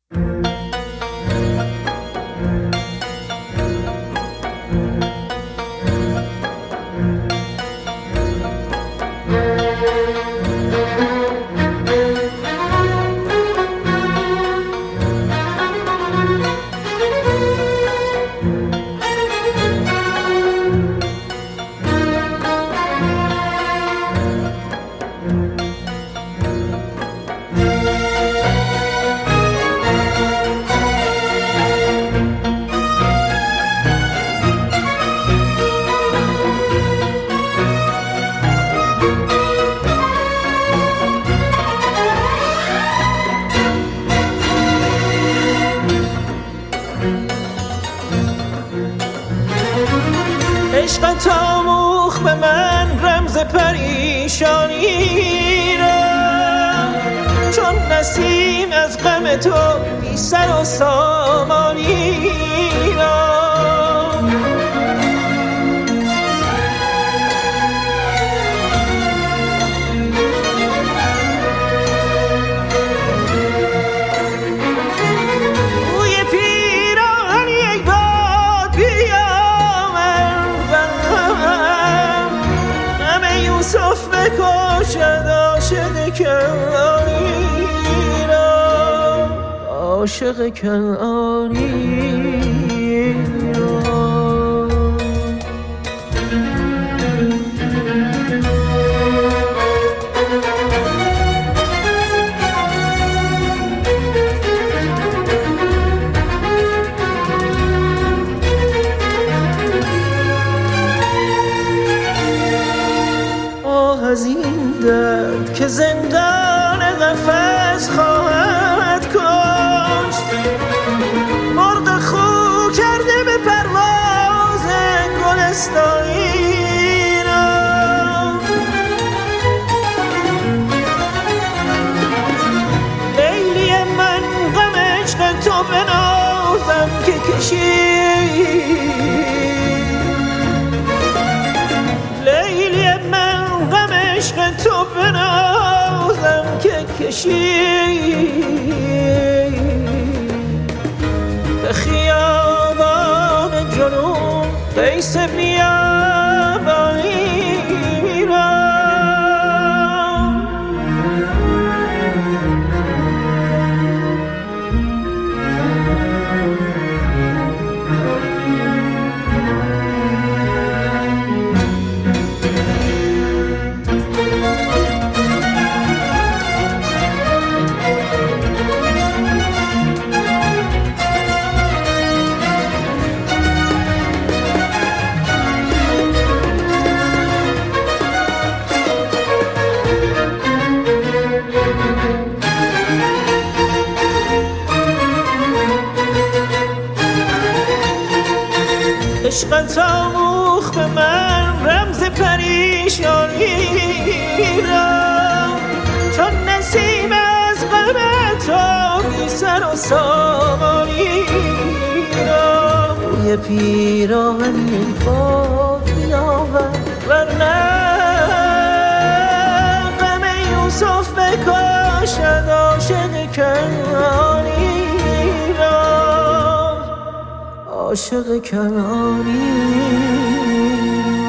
عشقت آموخ به من رمز پریشانی را، چون نسیم از غم تو بی سر و سامانی را. یوسف بکشد عاشق کنعانی را، عاشق کنعانی را. از این درد که زندان قفس خواهد کشت، مرغ خو کرده به پرواز گلستانی را. لیلی من غم عشق تو بنازم که کشید، لیلی من غم عشق تو بنازم که کشید. به خیابان جنون قیس بیابانی میرم. عشقت آموخ به من رمز پریشانی را، چون نسیم از غم تو بی سر و سامانی را. بوی پیراهنی باد بیاورد ورنه غم یوسف بکشد عاشق کنعانی را، عاشق کنعانی.